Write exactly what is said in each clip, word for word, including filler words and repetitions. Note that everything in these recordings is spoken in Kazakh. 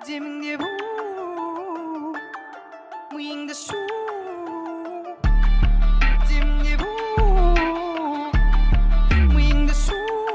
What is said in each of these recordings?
Dimenge bu Muyingda su Dimenge bu Muyingda su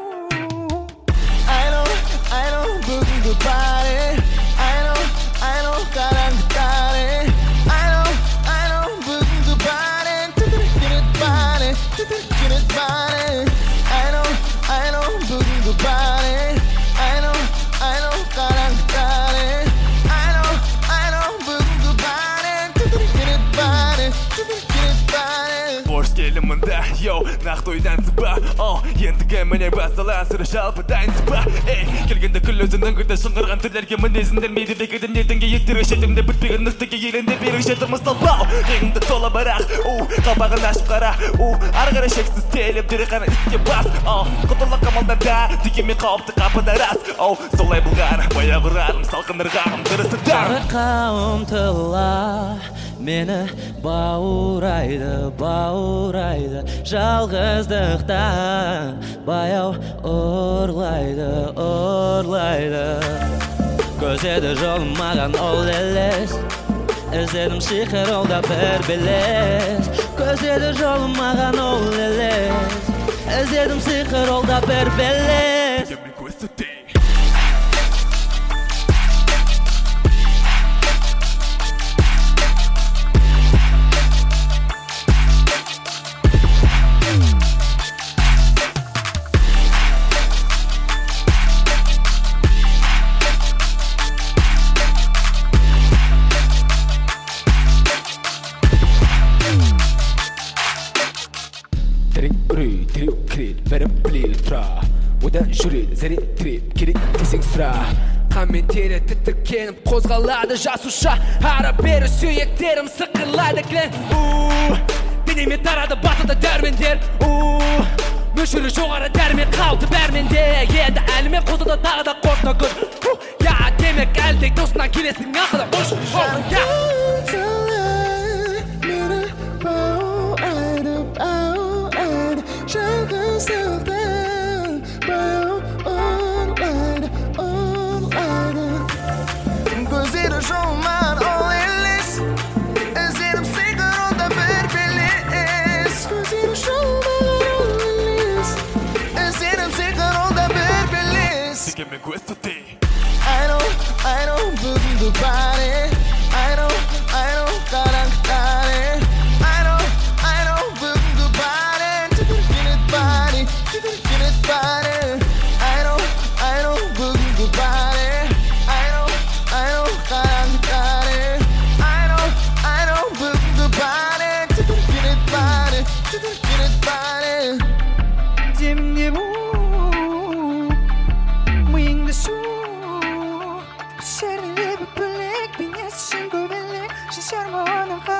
I know, I know бүгінгі паре I know, I know қараңғы таре I know, I know бүгінгі паре Тітіркенет паре, тітіркенет паре I know, I know бүгінгі паре I know, I know қараңғы таре I know, I know бүгінгі паре Тітіркенет паре, тітіркенет паре Бош келімінді, йоу, нақты ойдан сыпа Ендігі міне басталан сыры жалпы дайынсыпа Келгенде күл өзінің күрді шыңғырған түрлерге мінезіндер мейді бекеді нетінге еттірі шетімде бүтпеген нүктеге елінде берік жетіміз талпау Егімді тола барақ, қабағын ашып қара Арғары шексіз телеп дүрі қана іске бас Құтылы қамалданда дегенмен қауіпті қапыда рас Солай бұлған, бая құрадым, салқындырғағым дұрысы да Жарыққа ұмтыла мені баурайды, баурайды Жалғыздықтан баяу ұрлайды, ұрлайды Көздеді жолым маған ол елес Іздедім сиқыр ол да бір белес Көздеді жолым маған ол елес Іздедім сиқыр ол да бір белес Дегенмен көз түтей Үрей, тіреу кіреді, бәрі біледі тұра Одан жүреді, зәрет тіреп, керек десең сұра Қан мен тері тітіркеніп қозғалады жасуша Ара бері сүйектерім сықырлайды кілең Денеме тарады батылды дәрмендер Мөлшері жоғары дәрмен қалды бәрменде Енді әліме қосыды тағы да қосына күн Я демек әлдек досынан келесің ақыда Ұш, я Жалғыздықтан баяу ұрлайды, ұрлайды Көздері жолман ол елес Іздедім сиқыр ол да бір белес Көздері жолман ол елес Іздедім сиқыр ол да бір белес Дегенмен көз түтей I know, I know бүгінгі паре I know, I know қараңғы таре I know, I know бүгінгі паре Тітіркенет паре, тітіркенет паре I know, I know бүгінгі паре I know, I know қараңғы таре I know, I know бүгінгі паре Тітіркенет паре, тітіркенет паре Dimenge bu Muyingda su Seni bir bölek Beni yaşasın göbelek Şaşarma onun